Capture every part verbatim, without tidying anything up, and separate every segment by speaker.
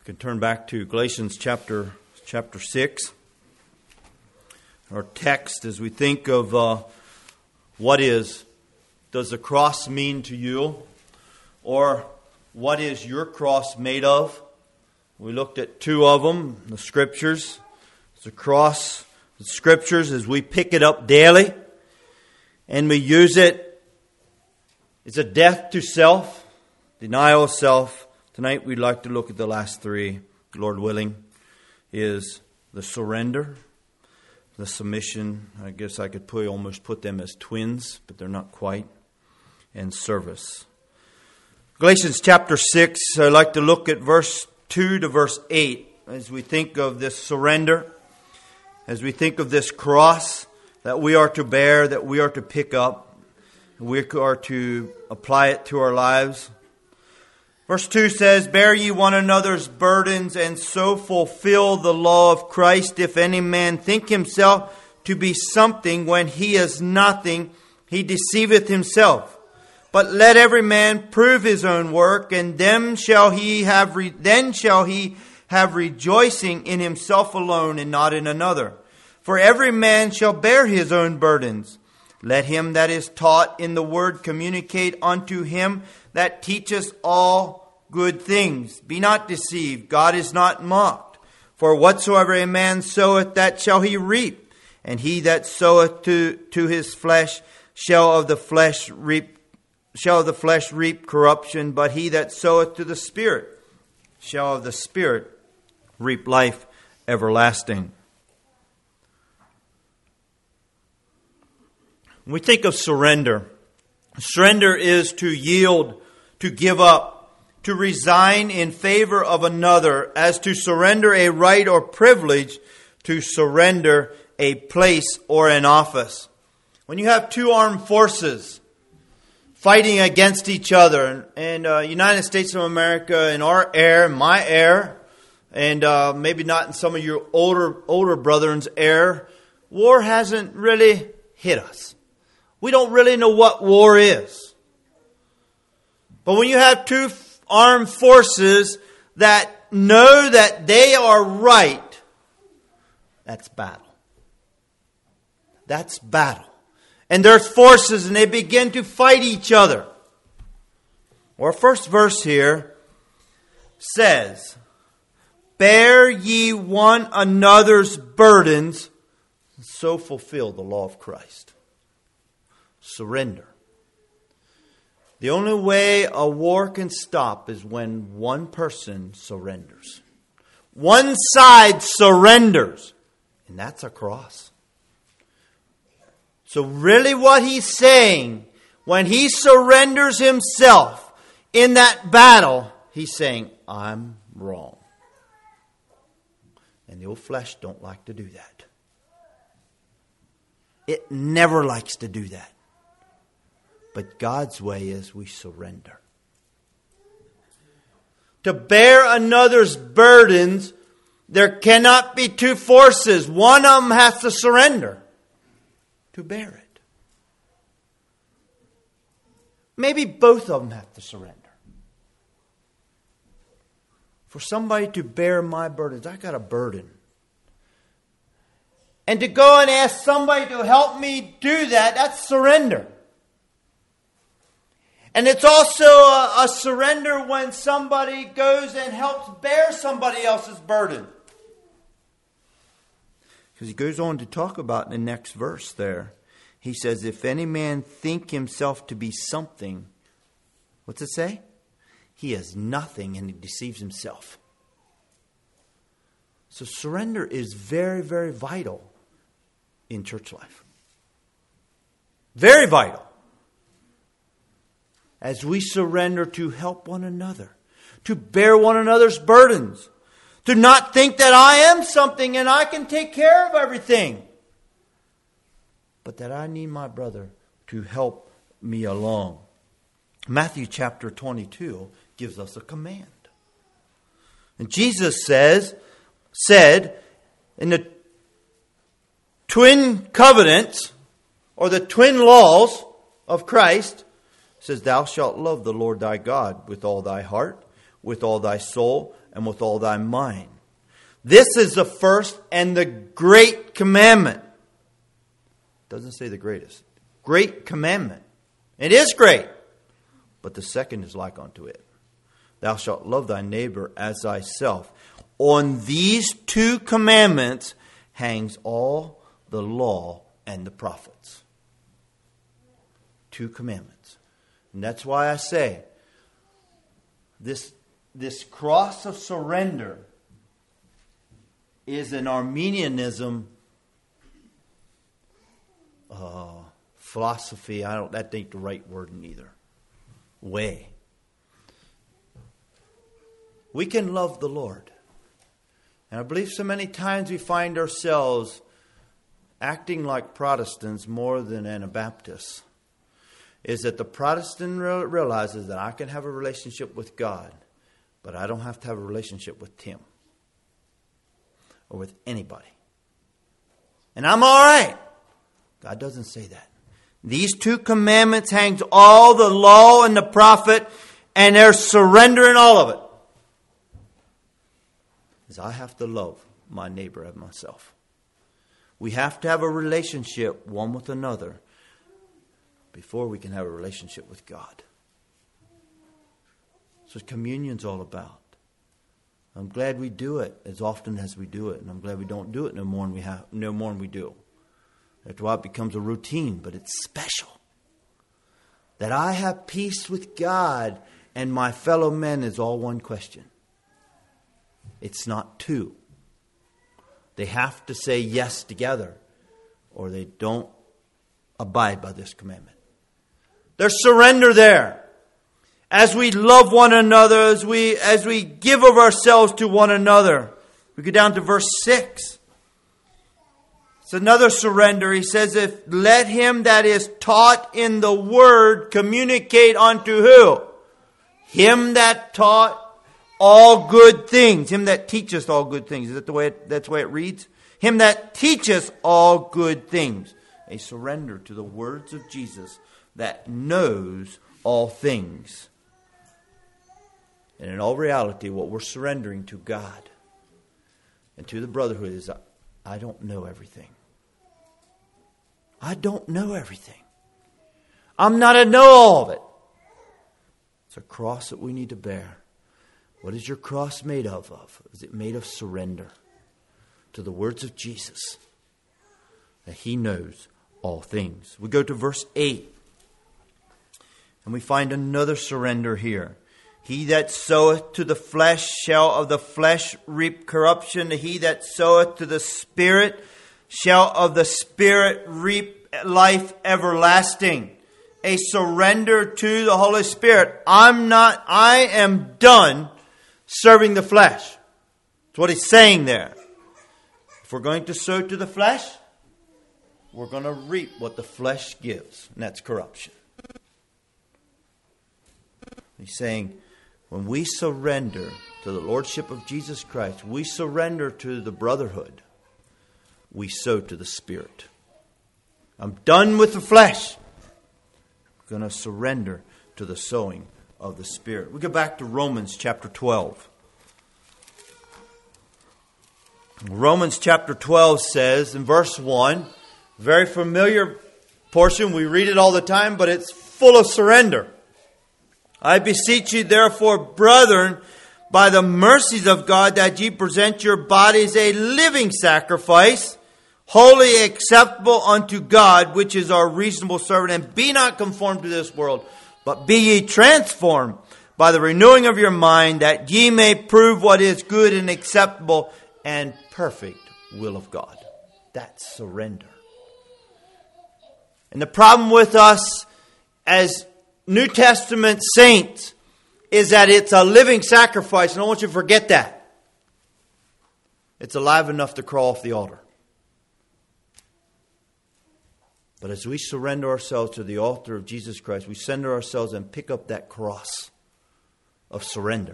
Speaker 1: can turn back to Galatians chapter chapter six. Our text, as we think of uh, what is, does the cross mean to you? Or what is your cross made of? We looked at two of them, the Scriptures. The cross, the Scriptures, as we pick it up daily and we use it, it's a death to self, denial of self. Tonight we'd like to look at the last three, Lord willing, is the surrender, the submission. I guess I could put, almost put them as twins, but they're not quite, and service. Galatians chapter six, I'd like to look at verse two to verse eight as we think of this surrender, as we think of this cross that we are to bear, that we are to pick up, we are to apply it to our lives. Verse two says, "Bear ye one another's burdens, and so fulfill the law of Christ. If any man think himself to be something when he is nothing, he deceiveth himself. But let every man prove his own work, and then shall he have re- then shall he have rejoicing in himself alone, and not in another. For every man shall bear his own burdens. Let him that is taught in the word communicate unto him that teacheth all good things. Be not deceived, God is not mocked. For whatsoever a man soweth, that shall he reap. And he that soweth to, to his flesh shall of the flesh reap shall of the flesh reap corruption, but he that soweth to the Spirit shall of the Spirit reap life everlasting." When we think of surrender, surrender is to yield, to give up, to resign in favor of another, as to surrender a right or privilege, to surrender a place or an office. When you have two armed forces fighting against each other, and uh, United States of America in our air, my air, and uh, maybe not in some of your older older brethren's air, war hasn't really hit us. We don't really know what war is. But when you have two armed forces that know that they are right, that's battle. That's battle. And there's forces and they begin to fight each other. Our first verse here says, "Bear ye one another's burdens, and so fulfill the law of Christ." Surrender. The only way a war can stop is when one person surrenders. One side surrenders. And that's a cross. So really what he's saying, when he surrenders himself in that battle, he's saying, I'm wrong. And the old flesh don't like to do that. It never likes to do that. But God's way is we surrender. To bear another's burdens, there cannot be two forces. One of them has to surrender to bear it. Maybe both of them have to surrender. For somebody to bear my burdens, I got a burden. And to go and ask somebody to help me do that, that's surrender. And it's also a, a surrender when somebody goes and helps bear somebody else's burden. Because he goes on to talk about in the next verse there. He says, if any man think himself to be something, what's it say? He is nothing and he deceives himself. So surrender is very, very vital in church life. Very vital. As we surrender to help one another, to bear one another's burdens, to not think that I am something and I can take care of everything, but that I need my brother to help me along. Matthew chapter twenty-two gives us a command. And Jesus says, said in the twin covenants, or the twin laws of Christ, says, thou shalt love the Lord thy God with all thy heart, with all thy soul, and with all thy mind. This is the first and the great commandment. It doesn't say the greatest. Great commandment. It is great. But the second is like unto it. Thou shalt love thy neighbor as thyself. On these two commandments hangs all the law and the prophets. Two commandments. And that's why I say this, this cross of surrender is an Arminianism uh, philosophy. I don't. That ain't the right word neither. Way. We can love the Lord. And I believe so many times we find ourselves acting like Protestants more than Anabaptists. Is that the Protestant realizes that I can have a relationship with God, but I don't have to have a relationship with Tim or with anybody. And I'm all right. God doesn't say that. These two commandments hangs all the law and the prophet, and they're surrendering all of it. Is I have to love my neighbor as myself. We have to have a relationship one with another before we can have a relationship with God. That's what communion's all about. I'm glad we do it as often as we do it, and I'm glad we don't do it no more than we have, no more than we do. That's why it becomes a routine, but it's special. That I have peace with God and my fellow men is all one question. It's not two. They have to say yes together, or they don't abide by this commandment. There's surrender there. As we love one another, as we as we give of ourselves to one another. We go down to verse six. It's another surrender. He says, "If let him that is taught in the word communicate unto who? Him that taught all good things." Him that teacheth all good things. Is that the way it, that's the way it reads? Him that teacheth all good things. A surrender to the words of Jesus that knows all things. And in all reality, what we're surrendering to God and to the brotherhood is, I don't know everything. I don't know everything. I'm not a know-all of it. It's a cross that we need to bear. What is your cross made of? of? Is it made of surrender to the words of Jesus? That He knows all things. We go to verse eight. And we find another surrender here. He that soweth to the flesh shall of the flesh reap corruption. He that soweth to the Spirit shall of the Spirit reap life everlasting. A surrender to the Holy Spirit. I'm not, I am done serving the flesh. That's what he's saying there. If we're going to sow to the flesh, we're going to reap what the flesh gives. And that's corruption. He's saying, when we surrender to the Lordship of Jesus Christ, we surrender to the brotherhood, we sow to the Spirit. I'm done with the flesh. I'm going to surrender to the sowing of the Spirit. We go back to Romans chapter twelve. Romans chapter twelve says in verse one, very familiar portion, we read it all the time, but it's full of surrender. I beseech you, therefore, brethren, by the mercies of God, that ye present your bodies a living sacrifice, wholly acceptable unto God, which is our reasonable servant. And be not conformed to this world, but be ye transformed by the renewing of your mind, that ye may prove what is good and acceptable and perfect will of God. That's surrender. And the problem with us as New Testament saints is that it's a living sacrifice, and I want you to forget that. It's alive enough to crawl off the altar. But as we surrender ourselves to the altar of Jesus Christ, we surrender ourselves and pick up that cross of surrender.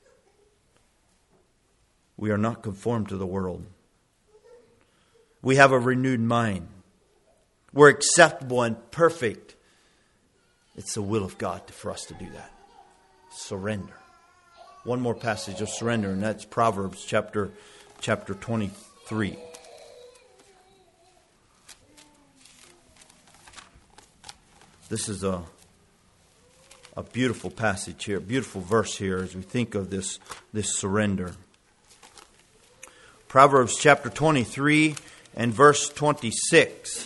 Speaker 1: We are not conformed to the world. We have a renewed mind. We're acceptable and perfect. It's the will of God for us to do that. Surrender. one more passage of surrender, and that's Proverbs chapter chapter twenty-three. This is a a beautiful passage here, beautiful verse here as we think of this, this surrender. Proverbs chapter twenty-three and verse twenty-six.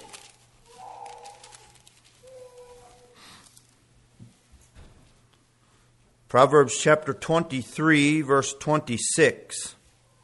Speaker 1: Proverbs chapter twenty-three, verse twenty-six.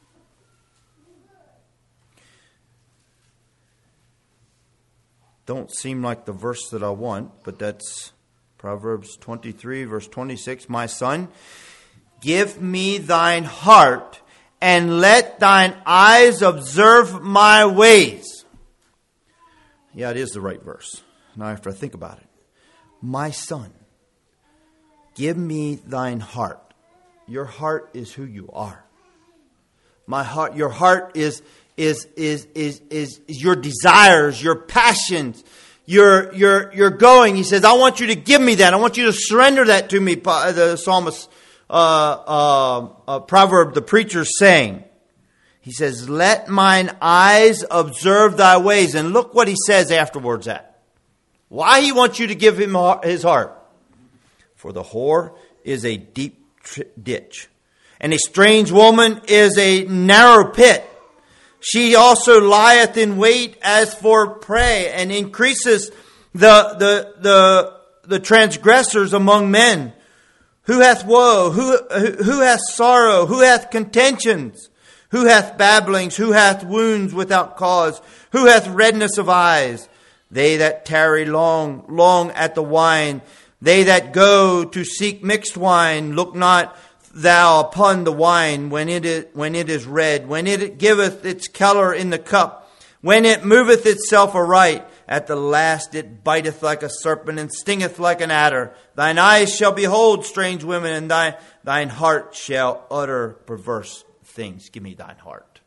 Speaker 1: Don't seem like the verse that I want, but that's Proverbs twenty-three, verse twenty-six. My son, give me thine heart, and let thine eyes observe my ways. Yeah, it is the right verse. Now after I think about it. My son, give me thine heart. Your heart is who you are. My heart, your heart is is is is is, is your desires, your passions, your your your going. He says, I want you to give me that. I want you to surrender that to me. The psalmist, uh, uh, uh, proverb, the preacher's saying. He says, let mine eyes observe thy ways. And look what he says afterwards at. Why he wants you to give him his heart. For the whore is a deep ditch, and a strange woman is a narrow pit. She also lieth in wait as for prey, and increases the the the the transgressors among men. Who hath woe? Who who hath sorrow? Who hath contentions? Who hath babblings? Who hath wounds without cause? Who hath redness of eyes? They that tarry long, long at the wine. They that go to seek mixed wine. Look not thou upon the wine when it is, when it is red, when it giveth its colour in the cup, when it moveth itself aright. At the last it biteth like a serpent and stingeth like an adder. Thine eyes shall behold strange women, and thy, thine heart shall utter perverse things. Give me thine heart.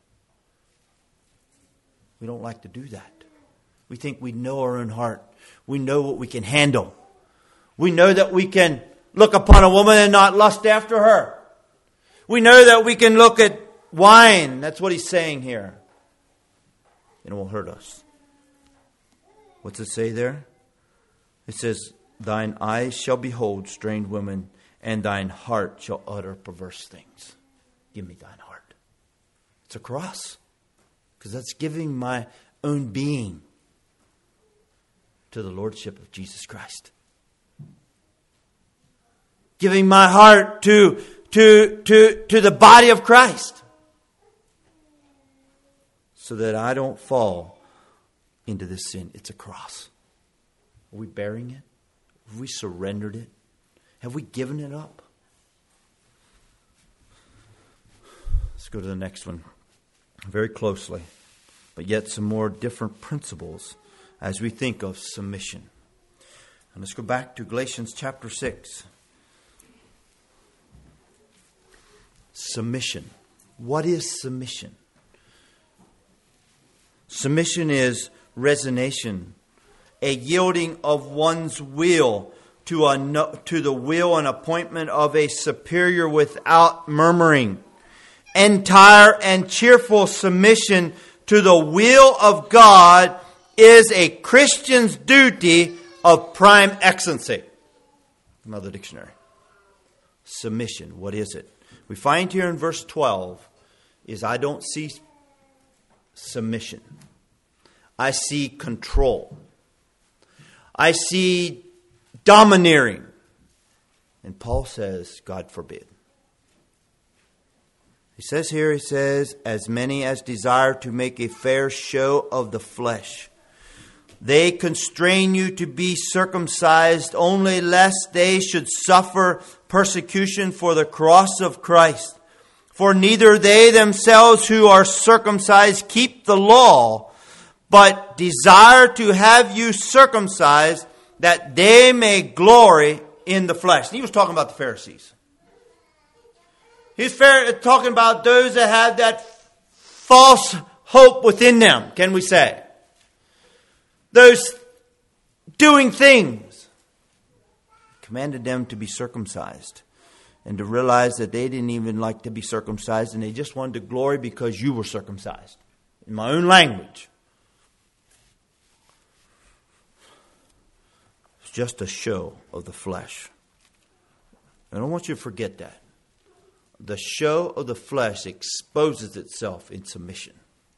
Speaker 1: We don't like to do that. We think we know our own heart. We know what we can handle. We know that we can look upon a woman and not lust after her. We know that we can look at wine. That's what he's saying here. And it will hurt us. What's it say there? It says, thine eyes shall behold strange women, and thine heart shall utter perverse things. Give me thine heart. It's a cross. Because that's giving my own being to the Lordship of Jesus Christ. Giving my heart to, to, to, to the body of Christ. So that I don't fall into this sin. It's a cross. Are we bearing it? Have we surrendered it? Have we given it up? Let's go to the next one very closely. But yet some more different principles as we think of submission. And let's go back to Galatians chapter six. Submission. What is submission? Submission is resignation, a yielding of one's will to a no, to the will and appointment of a superior without murmuring. Entire and cheerful submission to the will of God is a Christian's duty of prime excellency. Another dictionary. Submission. What is it? We find here in verse twelve is I don't see submission. I see control. I see domineering. And Paul says, God forbid. He says here, he says, as many as desire to make a fair show of the flesh. They constrain you to be circumcised only lest they should suffer persecution for the cross of Christ. For neither they themselves who are circumcised keep the law, but desire to have you circumcised that they may glory in the flesh. And he was talking about the Pharisees. He's talking about those that have that false hope within them, can we say? Those doing things. Commanded them to be circumcised. and to realize that they didn't even like to be circumcised and they just wanted to glory because you were circumcised. In my own language. It's just a show of the flesh. I don't want you to forget that. The show of the flesh exposes itself in submission.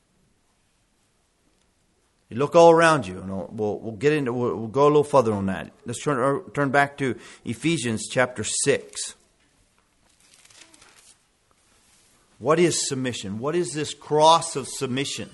Speaker 1: You look all around you, and we'll, we'll get into. We'll, we'll go a little further on that. Let's turn turn back to Ephesians chapter six. What is submission? What is this cross of submission?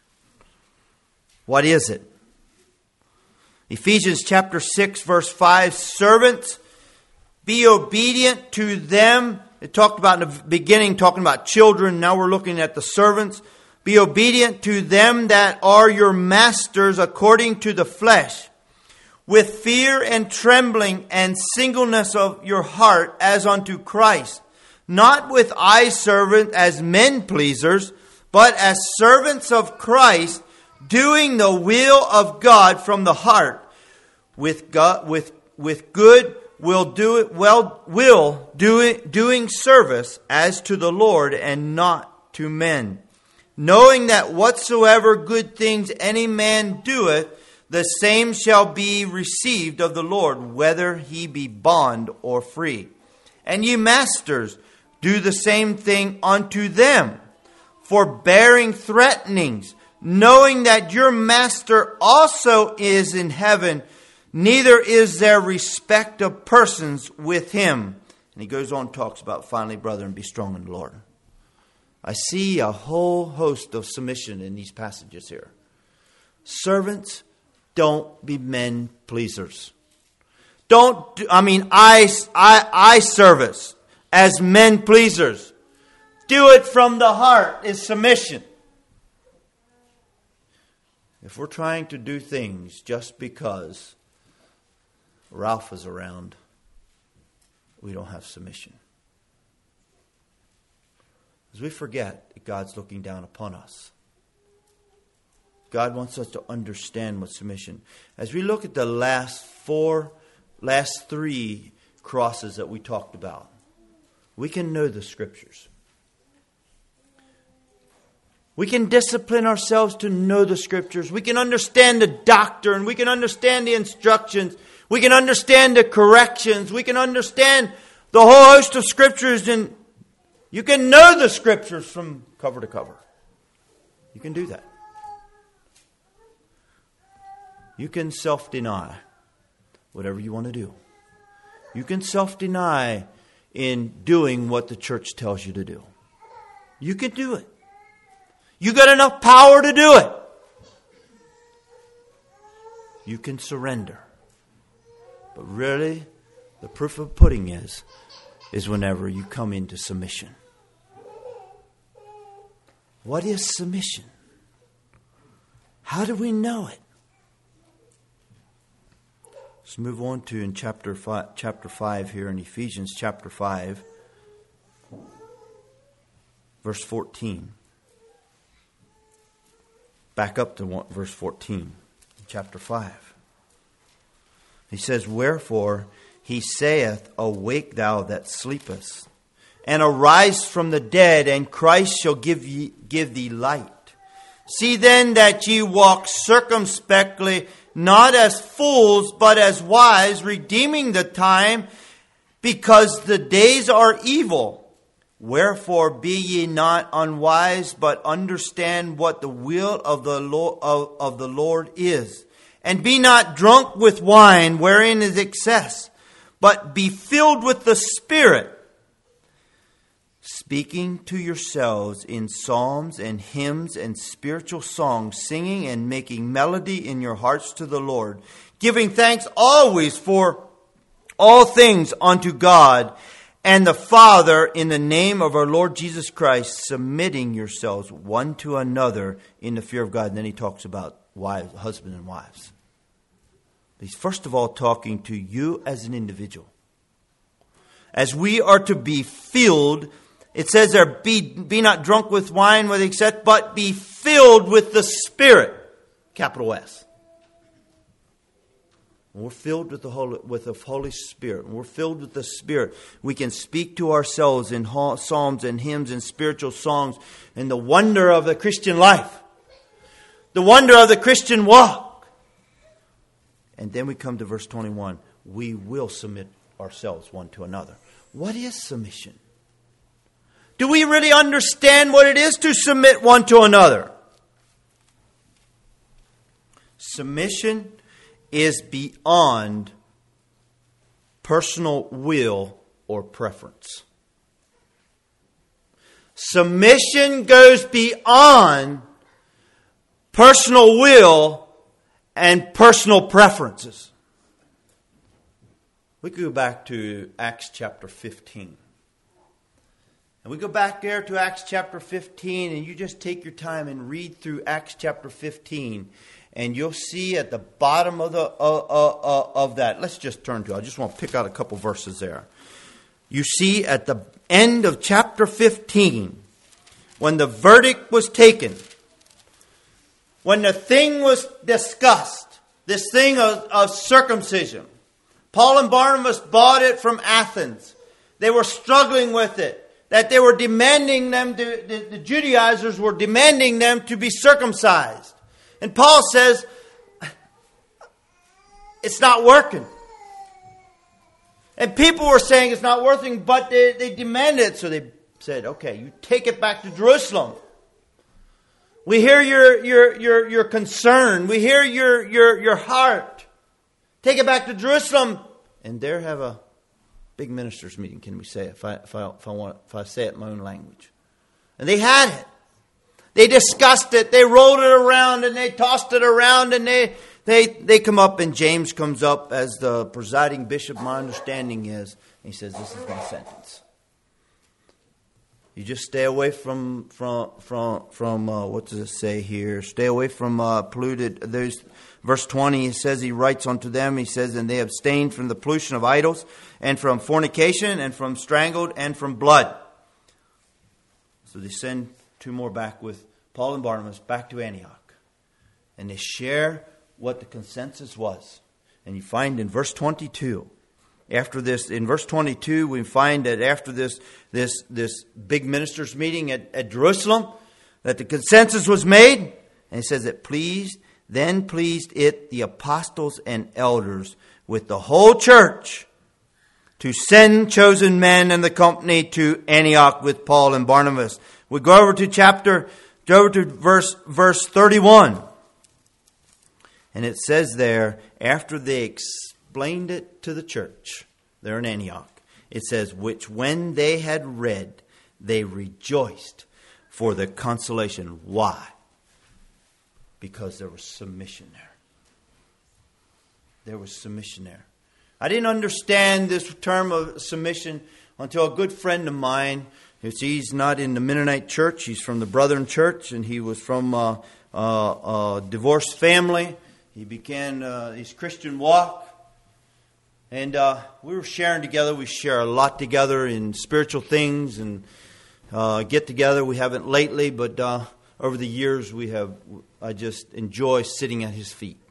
Speaker 1: What is it? Ephesians chapter six, verse five. Servants, be obedient to them. It talked about in the beginning, talking about children. Now we're looking at the servants. Be obedient to them that are your masters according to the flesh, with fear and trembling and singleness of your heart as unto Christ, not with eye servant as men pleasers, but as servants of Christ, doing the will of God from the heart, with God, with with good will do it well will do it, doing service as to the Lord and not to men. Knowing that whatsoever good things any man doeth, the same shall be received of the Lord, whether he be bond or free. And ye masters, do the same thing unto them, forbearing threatenings, knowing that your master also is in heaven, neither is there respect of persons with him. And he goes on and talks about, finally, brethren, be strong in the Lord. I see a whole host of submission in these passages here. Servants, don't be men pleasers. Don't, do, I mean, I, I, I service as men pleasers. Do it from the heart is submission. If we're trying to do things just because Ralph is around, we don't have submission. As we forget that God's looking down upon us. God wants us to understand what submission. As we look at the last four, last three crosses that we talked about, we can know the Scriptures. We can discipline ourselves to know the Scriptures. We can understand the doctrine. We can understand the instructions. We can understand the corrections. We can understand the whole host of Scriptures, and you can know the Scriptures from cover to cover. You can do that. You can self-deny whatever you want to do. You can self-deny in doing what the church tells you to do. You can do it. You got enough power to do it. You can surrender. But really, the proof of pudding is, is whenever you come into submission. What is submission? How do we know it? Let's move on to in chapter five, chapter five here in Ephesians chapter five, verse fourteen. Back up to one, verse fourteen, chapter five. He says, wherefore he saith, awake thou that sleepest, and arise from the dead, and Christ shall give ye, give thee light. See then that ye walk circumspectly, not as fools, but as wise, redeeming the time, because the days are evil. Wherefore be ye not unwise, but understand what the will of the Lord, of, of the Lord is. And be not drunk with wine, wherein is excess, but be filled with the Spirit, speaking to yourselves in psalms and hymns and spiritual songs, singing and making melody in your hearts to the Lord, giving thanks always for all things unto God and the Father in the name of our Lord Jesus Christ, submitting yourselves one to another in the fear of God. And then he talks about wives, husband and wives. He's first of all talking to you as an individual. As we are to be filled, it says there, be, be not drunk with wine with excess, but be filled with the Spirit. Capital S. when we're filled with the Holy, with the Holy Spirit, when we're filled with the Spirit, we can speak to ourselves in psalms and hymns and spiritual songs and the wonder of the Christian life, the wonder of the Christian walk. And then we come to verse twenty-one. We will submit ourselves one to another. What is submission? Do we really understand what it is to submit one to another? Submission is beyond personal will or preference. Submission goes beyond personal will and personal preferences. We could go back to Acts chapter fifteen. And we go back there to Acts chapter fifteen, and you just take your time and read through Acts chapter fifteen. And you'll see at the bottom of the uh, uh, uh, of that. Let's just turn to it. I just want to pick out a couple verses there. You see at the end of chapter fifteen, when the verdict was taken, when the thing was discussed, this thing of, of circumcision, Paul and Barnabas bought it from Athens. They were struggling with it. That they were demanding them to, the, the Judaizers were demanding them to be circumcised. And Paul says, it's not working. And people were saying it's not working, but they, they demanded it. So they said, okay, you take it back to Jerusalem. We hear your your your, your concern. We hear your, your, your heart. Take it back to Jerusalem. And there have a big ministers' meeting, can we say it, if I, if I, if I, want, if I say it in my own language. And they had it. They discussed it. They rolled it around and they tossed it around and they, they, they come up and James comes up as the presiding bishop, my understanding is. And he says, this is my sentence. You just stay away from, from, from, from uh, what does it say here? Stay away from uh, polluted. There's verse twenty, he says, he writes unto them, he says, and they abstained from the pollution of idols and from fornication and from strangled and from blood. So they send two more back with Paul and Barnabas back to Antioch. And they share what the consensus was. And you find in verse twenty-two, after this, in verse twenty-two, we find that after this this this big ministers' meeting at, at Jerusalem, that the consensus was made. And it says it pleased, then pleased it the apostles and elders with the whole church to send chosen men in the company to Antioch with Paul and Barnabas. We go over to chapter, go over to verse, verse thirty-one. And it says there, after they explained it to the church, there in Antioch, it says, which when they had read, they rejoiced for the consolation. Why? Because there was submission there. There was submission there. I didn't understand this term of submission until a good friend of mine, he's not in the Mennonite church, he's from the Brethren church, and he was from a, a, a divorced family. He began uh, his Christian walk. And uh, we were sharing together. We share a lot together in spiritual things and uh, get together. We haven't lately, but uh, over the years we have. I just enjoy sitting at his feet.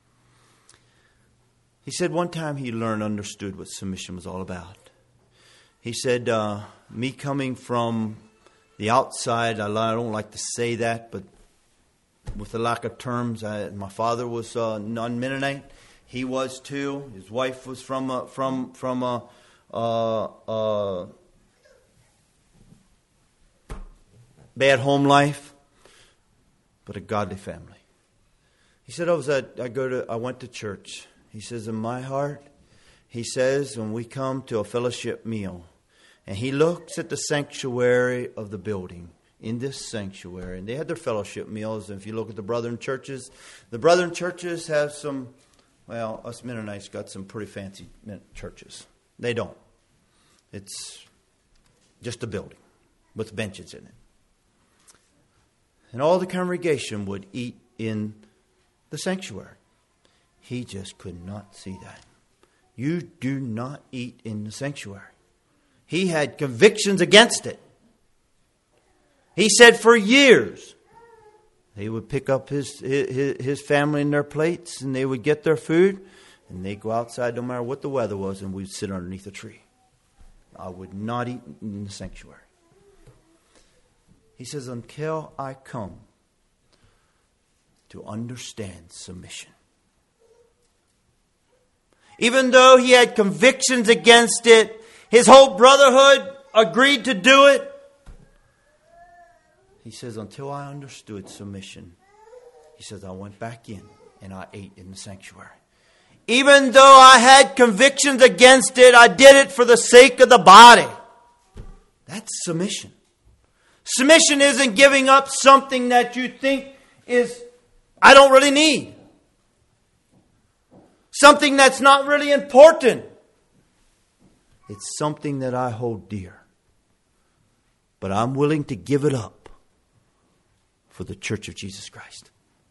Speaker 1: He said one time he learned, understood what submission was all about. He said, uh, me coming from the outside, I don't like to say that, but with the lack of terms, I, my father was uh, non-Mennonite. He was too. His wife was from a, from from a, a, a bad home life, but a godly family. He said, "I was at I go to I went to church." He says, "In my heart," he says, "when we come to a fellowship meal, and he looks at the sanctuary of the building." In this sanctuary, and they had their fellowship meals. And if you look at the Brethren churches, the Brethren churches have some. Well, us Mennonites got some pretty fancy churches. They don't. It's just a building with benches in it. And all the congregation would eat in the sanctuary. He just could not see that. You do not eat in the sanctuary. He had convictions against it. He said for years, they would pick up his, his his family in their plates and they would get their food. And they'd go outside no matter what the weather was, and we'd sit underneath a tree. I would not eat in the sanctuary. He says, until I come to understand submission. Even though he had convictions against it, his whole brotherhood agreed to do it. He says, until I understood submission, he says, I went back in and I ate in the sanctuary. Even though I had convictions against it, I did it for the sake of the body. That's submission. Submission isn't giving up something that you think is, I don't really need. Something that's not really important. It's something that I hold dear. But I'm willing to give it up for the Church of Jesus Christ.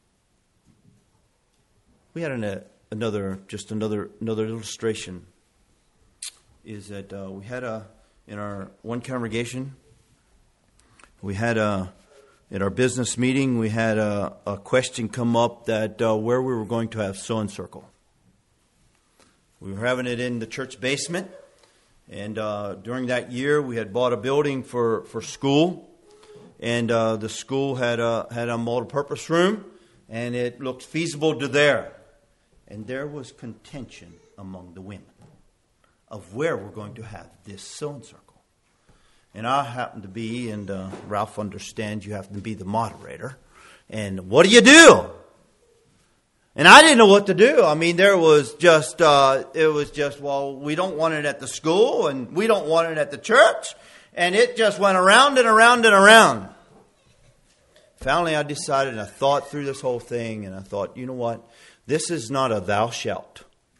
Speaker 1: We had an, uh, another, just another another illustration. Is that uh, we had a in our one congregation. We had a at our business meeting. We had a, a question come up that uh, where we were going to have sewing circle. We were having it in the church basement, and uh, during that year we had bought a building for, for school, and uh, the school had a had a multi-purpose room, and it looked feasible to there. And there was contention among the women of where we're going to have this sewing circle. And I happen to be, and uh, Ralph understands you have to be the moderator. And what do you do? And I didn't know what to do. I mean, there was just, uh, it was just, well, we don't want it at the school, and we don't want it at the church. And it just went around and around and around. Finally, I decided, and I thought through this whole thing, and I thought, you know what? This is not a thou shalt.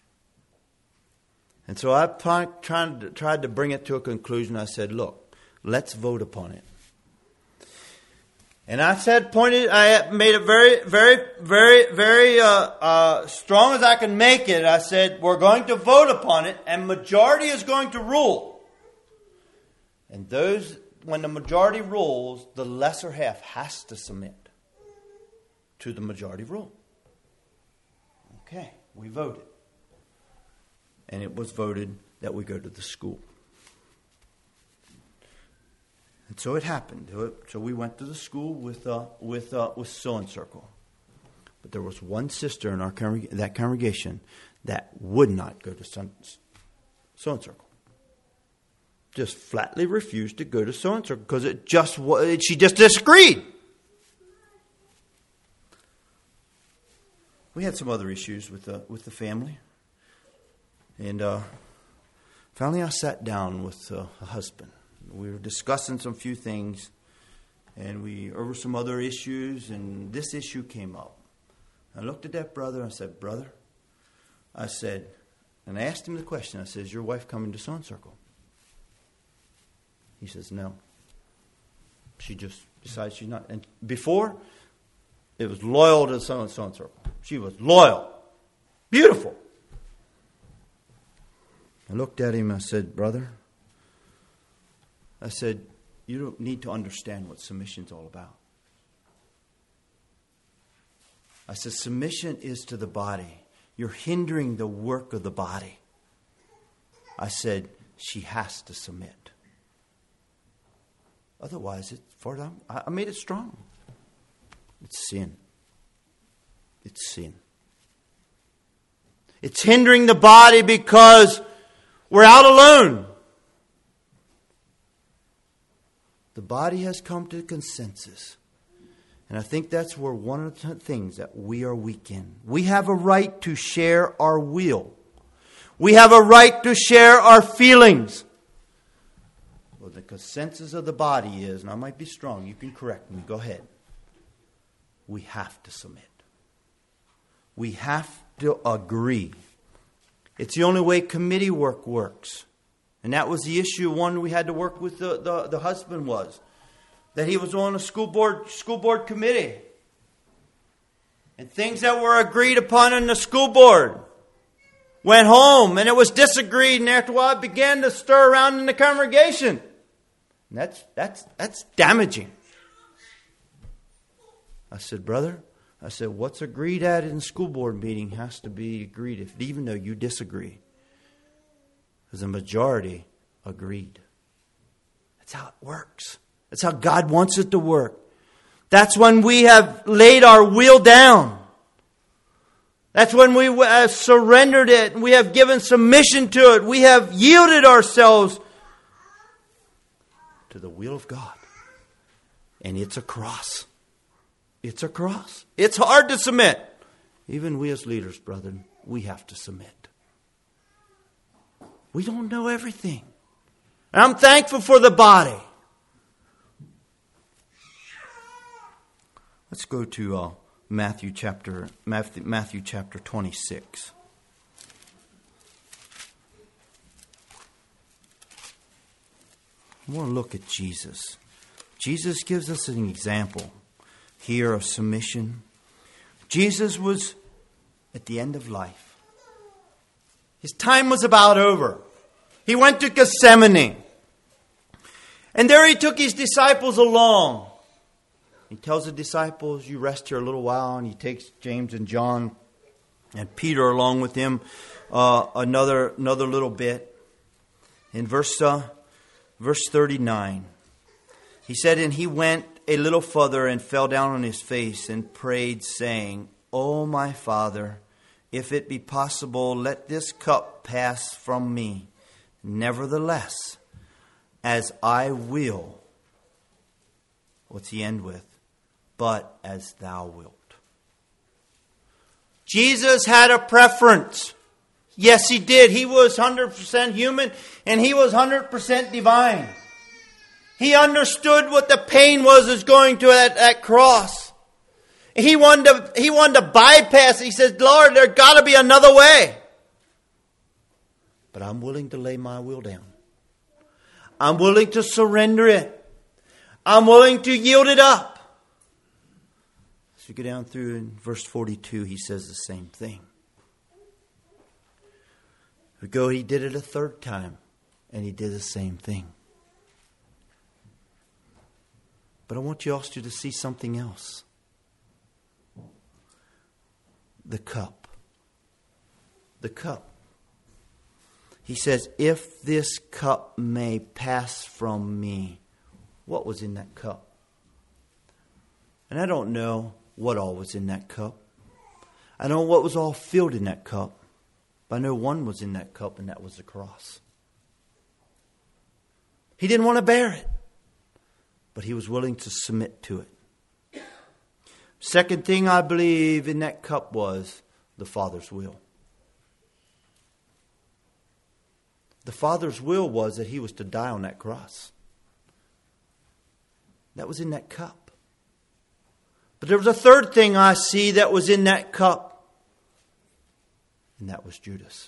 Speaker 1: And so I tried to, tried to bring it to a conclusion. I said, look, let's vote upon it. And I said, pointed, I made it very, very, very, very uh, uh, strong as I can make it. I said, we're going to vote upon it, and majority is going to rule. And those, when the majority rules, the lesser half has to submit to the majority rule. Okay, we voted. And it was voted that we go to the school. And so it happened. So we went to the school with uh, with uh, with sewing circle. But there was one sister in our congreg- that congregation that would not go to sewing circle. Just flatly refused to go to sewing circle because it just was, she just disagreed. We had some other issues with the with the family, and uh, finally I sat down with uh, a husband. We were discussing some few things, and we over some other issues, and this issue came up. I looked at that brother and I said, "Brother," I said, and I asked him the question. I said, "Is your wife coming to sewing circle?" He says, "No. She just decides she's not." And before, it was loyal to the sewing circle. She was loyal. Beautiful. I looked at him and I said, "Brother," I said, "you don't need to understand what submission's all about." I said, "Submission is to the body. You're hindering the work of the body." I said, "She has to submit. Otherwise, it's for them." I made it strong. It's sin. It's sin. It's hindering the body because we're out alone. The body has come to consensus. And I think that's where one of the things that we are weak in. We have a right to share our will. We have a right to share our feelings. Well, the consensus of the body is, and I might be strong, you can correct me, go ahead. We have to submit. We have to agree. It's the only way committee work works. And that was the issue one we had to work with the, the, the husband was. That he was on a school board school board committee. And things that were agreed upon in the school board went home and it was disagreed, and after a while it began to stir around in the congregation. And that's that's that's damaging. I said, "Brother," I said, what's agreed at in school board meeting has to be agreed, if, even though you disagree. Because the majority agreed. That's how it works. That's how God wants it to work. That's when we have laid our will down. That's when we have surrendered it. We have given submission to it. We have yielded ourselves to the will of God. And it's a cross. It's a cross. It's hard to submit. Even we as leaders, brethren, we have to submit. We don't know everything. And I'm thankful for the body. Let's go to uh, Matthew chapter Matthew, Matthew chapter twenty-six. I want to look at Jesus. Jesus gives us an example here of submission. Jesus was at the end of life. His time was about over. He went to Gethsemane. And there he took his disciples along. He tells the disciples, you rest here a little while. And he takes James and John and Peter along with him uh, another another little bit. In verse, uh, verse thirty-nine, he said, and he went a little further and fell down on his face and prayed, saying, O my Father, if it be possible, let this cup pass from me. Nevertheless, as I will. What's he end with? But as thou wilt. Jesus had a preference. Yes, he did. He was one hundred percent human and he was one hundred percent divine. He understood what the pain was is going to that, that cross. He wanted to, he wanted to bypass it. He says, Lord, there's got to be another way. But I'm willing to lay my will down. I'm willing to surrender it. I'm willing to yield it up. As you go down through in verse forty-two, he says the same thing. We go, he did it a third time, and he did the same thing. But I want you also to see something else. The cup. The cup. He says, if this cup may pass from me. What was in that cup? And I don't know what all was in that cup. I don't know what was all filled in that cup. But I know one was in that cup, and that was the cross. He didn't want to bear it. But he was willing to submit to it. Second thing I believe in that cup was the Father's will. The Father's will was that he was to die on that cross. That was in that cup. But there was a third thing I see that was in that cup. And that was Judas.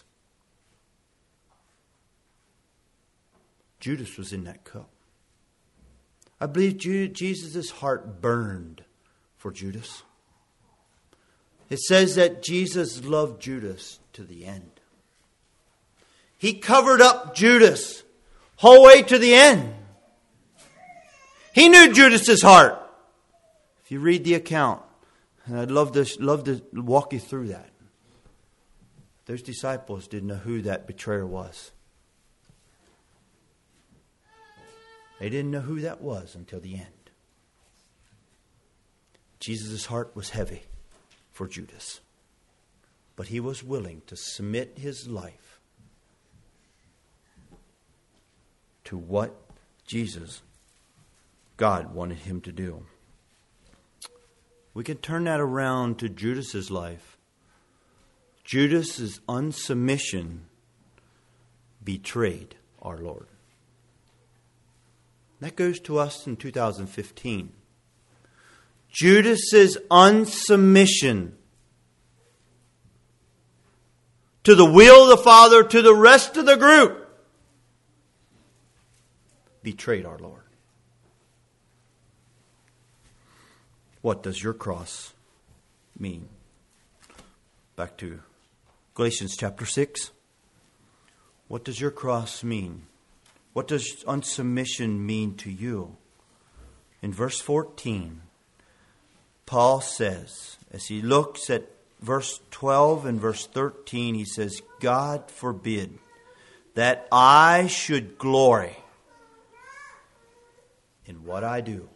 Speaker 1: Judas was in that cup. I believe Jesus' heart burned for Judas. It says that Jesus loved Judas to the end. He covered up Judas whole way to the end. He knew Judas' heart. If you read the account, and I'd love to, love to walk you through that. Those disciples didn't know who that betrayer was. They didn't know who that was until the end. Jesus' heart was heavy for Judas. But he was willing to submit his life to what Jesus, God, wanted him to do. We can turn that around to Judas' life. Judas' unsubmission betrayed our Lord. That goes to us in two thousand fifteen. Judas' unsubmission to the will of the Father, to the rest of the group, betrayed our Lord. What does your cross mean? Back to Galatians chapter six. What does your cross mean? What does unsubmission mean to you? In verse fourteen, Paul says, as he looks at verse twelve and verse thirteen, he says, God forbid that I should glory in what I do.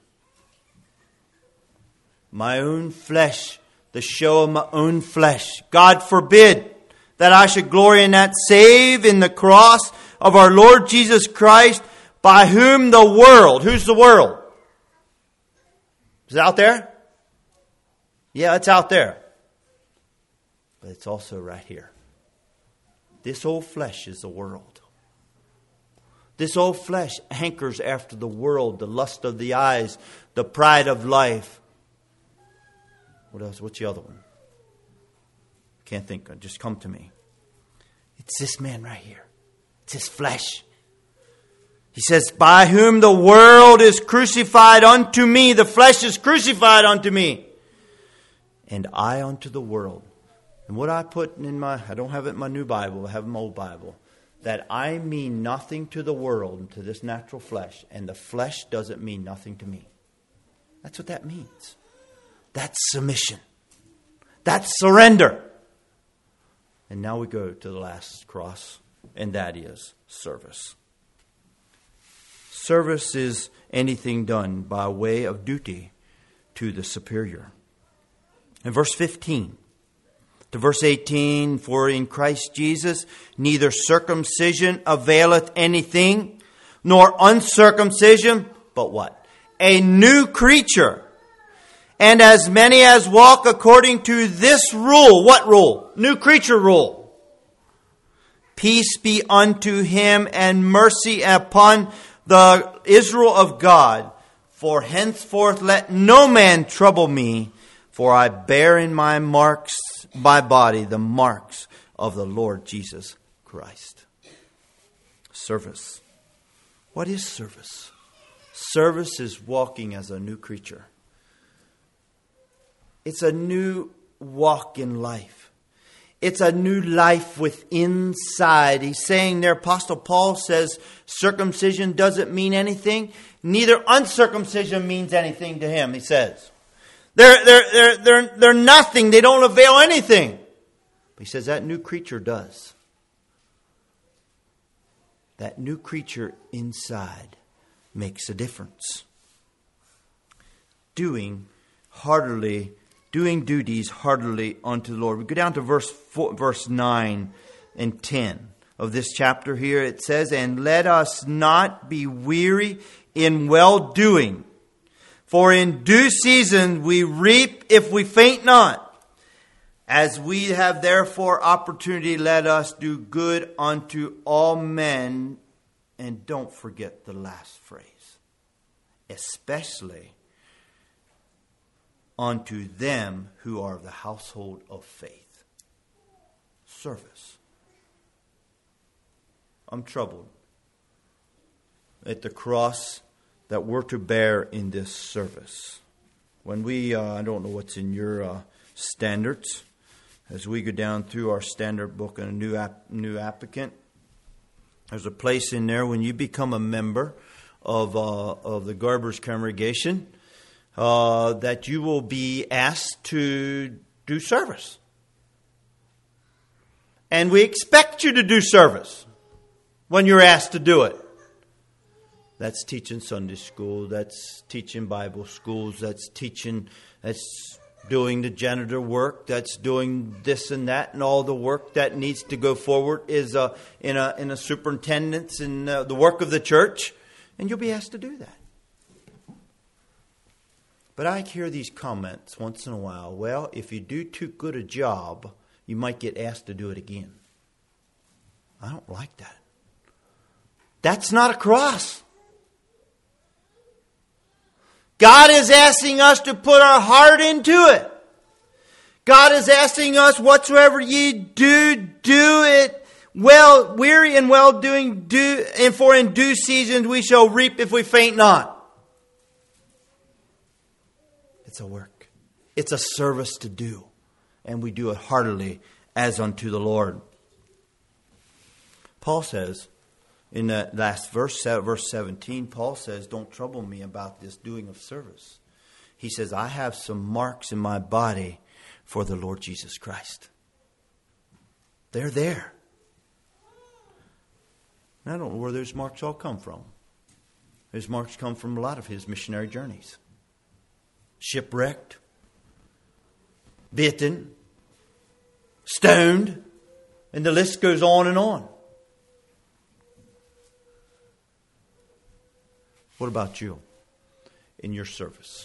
Speaker 1: My own flesh, the show of my own flesh. God forbid that I should glory in that, save in the cross of our Lord Jesus Christ, by whom the world, who's the world? Is it out there? Yeah, it's out there. But it's also right here. This old flesh is the world. This old flesh hankers after the world, the lust of the eyes, the pride of life. What else? What's the other one? Can't think of it. Just come to me. It's this man right here. It's his flesh. He says, by whom the world is crucified unto me. The flesh is crucified unto me. And I unto the world. And what I put in my, I don't have it in my new Bible, I have my old Bible. That I mean nothing to the world and to this natural flesh. And the flesh doesn't mean nothing to me. That's what that means. That's submission. That's surrender. And now we go to the last cross, and that is service. Service is anything done by way of duty to the superior. In verse fifteen to verse eighteen, for in Christ Jesus neither circumcision availeth anything, nor uncircumcision, but what? A new creature. And as many as walk according to this rule. What rule? New creature rule. Peace be unto him and mercy upon the Israel of God. For henceforth let no man trouble me, for I bear in my marks, my body, the marks of the Lord Jesus Christ. Service. What is service? Service is walking as a new creature. It's a new walk in life. It's a new life with inside. He's saying there, Apostle Paul says, circumcision doesn't mean anything. Neither uncircumcision means anything to him, he says. They're, they're, they're, they're, they're nothing. They don't avail anything. But he says that new creature does. That new creature inside makes a difference. Doing heartily Doing duties heartily unto the Lord. We go down to verse four, verse nine and ten of this chapter here. It says, and let us not be weary in well-doing. For in due season we reap if we faint not. As we have therefore opportunity, let us do good unto all men. And don't forget the last phrase. Especially unto them who are of the household of faith. Service. I'm troubled at the cross that we're to bear in this service. When we, uh, I don't know what's in your uh, standards, as we go down through our standard book and a new app, new applicant, there's a place in there when you become a member of uh, of the Garber's congregation, Uh, that you will be asked to do service. And we expect you to do service when you're asked to do it. That's teaching Sunday school, that's teaching Bible schools, that's teaching, that's doing the janitor work, that's doing this and that, and all the work that needs to go forward is uh, in a in a superintendence in uh, the work of the church, and you'll be asked to do that. But I hear these comments once in a while. Well, if you do too good a job, you might get asked to do it again. I don't like that. That's not a cross. God is asking us to put our heart into it. God is asking us, whatsoever ye do, do it well, weary and well doing, do, and for in due season we shall reap if we faint not. It's a work. It's a service to do. And we do it heartily as unto the Lord. Paul says, in that last verse, verse seventeen, Paul says, don't trouble me about this doing of service. He says, I have some marks in my body for the Lord Jesus Christ. They're there. And I don't know where those marks all come from. Those marks come from a lot of his missionary journeys. Shipwrecked, bitten, stoned, and the list goes on and on. What about you in your service?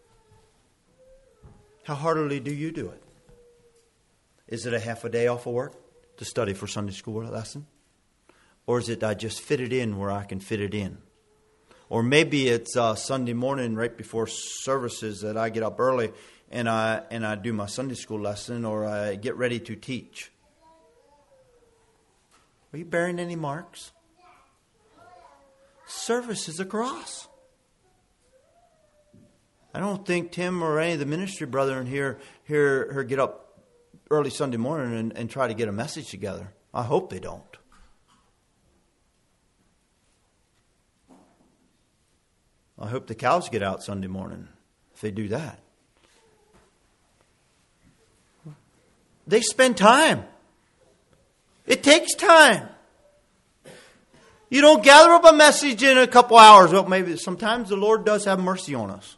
Speaker 1: How heartily do you do it? Is it a half a day off of work to study for Sunday school lesson? Or is it I just fit it in where I can fit it in? Or maybe it's uh, Sunday morning right before services that I get up early and I and I do my Sunday school lesson, or I get ready to teach. Are you bearing any marks? Service is a cross. I don't think Tim or any of the ministry brethren here hear her get up early Sunday morning and, and try to get a message together. I hope they don't. I hope the cows get out Sunday morning if they do that. They spend time. It takes time. You don't gather up a message in a couple hours. Well, maybe sometimes the Lord does have mercy on us.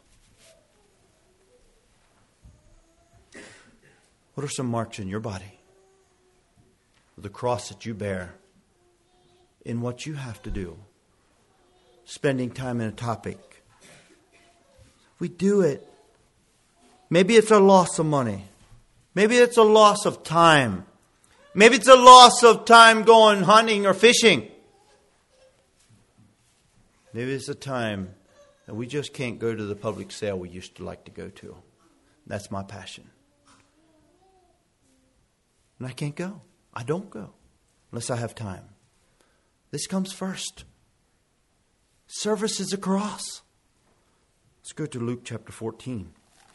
Speaker 1: What are some marks in your body? The cross that you bear in what you have to do. Spending time in a topic. We do it. Maybe it's a loss of money. Maybe it's a loss of time. Maybe it's a loss of time going hunting or fishing. Maybe it's a time that we just can't go to the public sale we used to like to go to. That's my passion. And I can't go. I don't go unless I have time. This comes first. Service is a cross. Let's go to Luke chapter fourteen.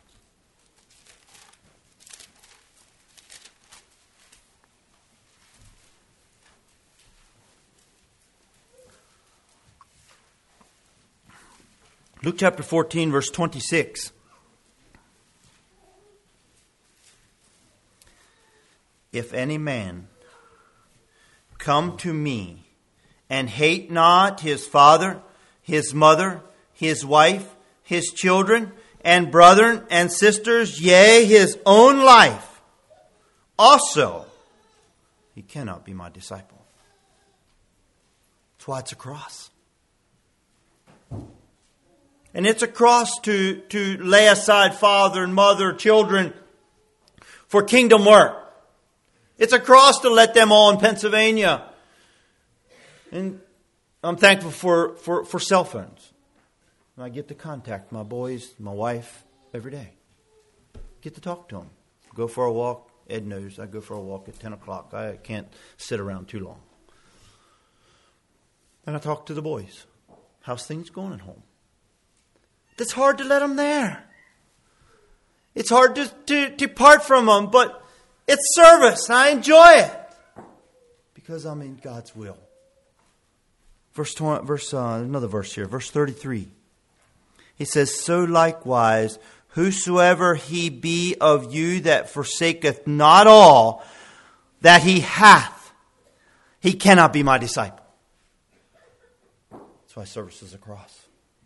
Speaker 1: Luke chapter fourteen, verse twenty-six. If any man come to me and hate not his father, his mother, his wife, his children, and brethren and sisters, yea, his own life, also he cannot be my disciple. That's why it's a cross. And it's a cross to, to lay aside father and mother, children, for kingdom work. It's a cross to let them all in Pennsylvania. And I'm thankful for, for, for cell phones. I get to contact my boys, my wife, every day. Get to talk to them. Go for a walk. Ed knows I go for a walk at ten o'clock. I can't sit around too long. And I talk to the boys. How's things going at home? It's hard to let them there. It's hard to, to, to part from them, but it's service. I enjoy it because I'm in God's will. Verse twenty, verse uh, another verse here, verse thirty-three. He says, "So likewise, whosoever he be of you that forsaketh not all that he hath, he cannot be my disciple." That's why service is a cross.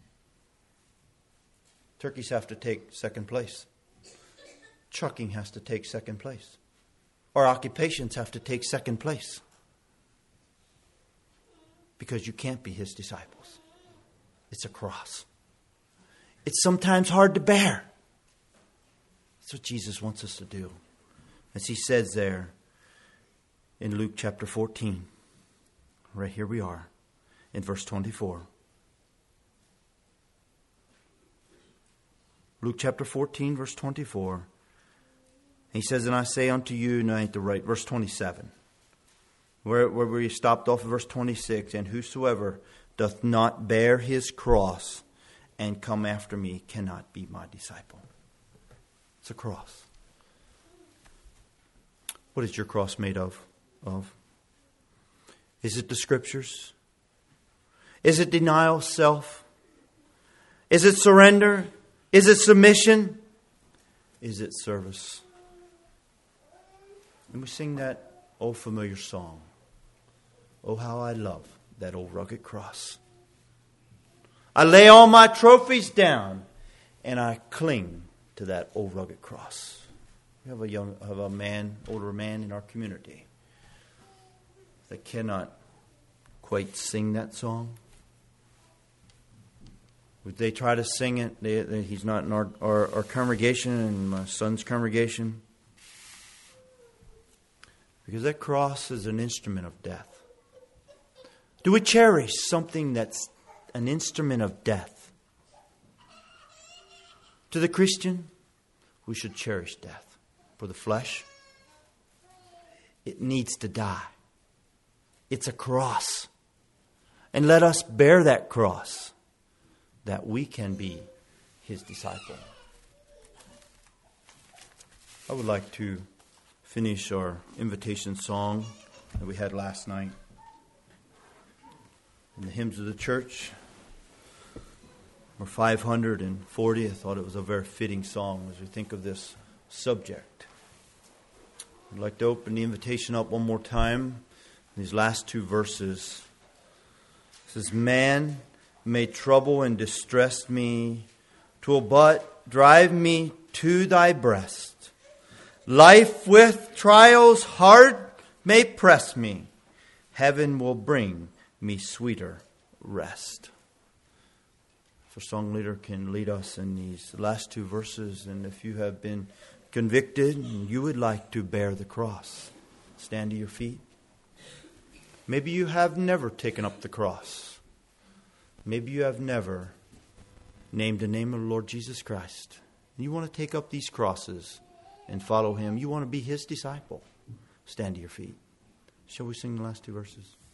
Speaker 1: Turkeys have to take second place. Trucking has to take second place. Our occupations have to take second place. Because you can't be his disciples. It's a cross. It's sometimes hard to bear. That's what Jesus wants us to do. As he says there in Luke chapter fourteen. Right here we are in verse twenty-four. Luke chapter fourteen, verse twenty-four. He says, "And I say unto you," no, ain't the right, verse twenty-seven. Where, where we stopped off at verse twenty-six. "And whosoever doth not bear his cross and come after me cannot be my disciple." It's a cross. What is your cross made of? Of? Is it the scriptures? Is it denial of self? Is it surrender? Is it submission? Is it service? And we sing that old familiar song. Oh, how I love that old rugged cross. I lay all my trophies down and I cling to that old rugged cross. We have a young, have a man, older man in our community that cannot quite sing that song. If they try to sing it, they, they, he's not in our, our, our congregation and my son's congregation. Because that cross is an instrument of death. Do we cherish something that's an instrument of death? To the Christian, we should cherish death. For the flesh, it needs to die. It's a cross. And let us bear that cross, that we can be His disciple. I would like to finish our invitation song that we had last night in the hymns of the church. Or five hundred forty, I thought it was a very fitting song as we think of this subject. I'd like to open the invitation up one more time. These last two verses. It says, man may trouble and distress me, 'twill but drive me to thy breast. Life with trials hard may press me, heaven will bring me sweeter rest. If our song leader can lead us in these last two verses, and if you have been convicted and you would like to bear the cross, stand to your feet. Maybe you have never taken up the cross. Maybe you have never named the name of the Lord Jesus Christ. You want to take up these crosses and follow Him. You want to be His disciple. Stand to your feet. Shall we sing the last two verses?